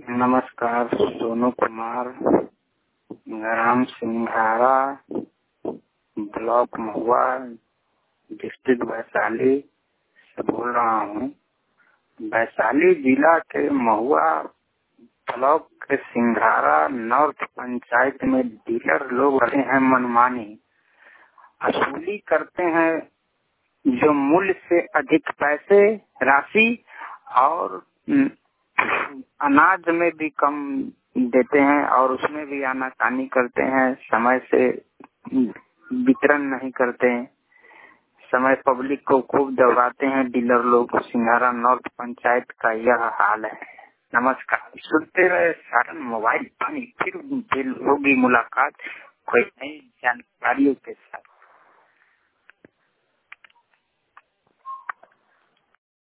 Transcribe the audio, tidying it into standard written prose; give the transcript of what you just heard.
नमस्कार, सोनू कुमार, ग्राम सिंघारा, ब्लॉक महुआ, डिस्ट्रिक्ट वैशाली से बोल रहा हूँ। वैशाली जिला के महुआ ब्लॉक के सिंघारा नॉर्थ पंचायत में डीलर लोग रहते हैं, मनमानी वसूली करते हैं, जो मूल्य से अधिक पैसे राशि और अनाज में भी कम देते हैं और उसमें भी आनाकानी करते हैं, समय से वितरण नहीं करते हैं, समय पब्लिक को खूब दौड़ाते हैं डीलर लोग। सिंघारा नॉर्थ पंचायत का यह हाल है। नमस्कार, सुनते रहे सारण मोबाइल पानी। फिर होगी मुलाकात कोई नई जानकारियों के साथ।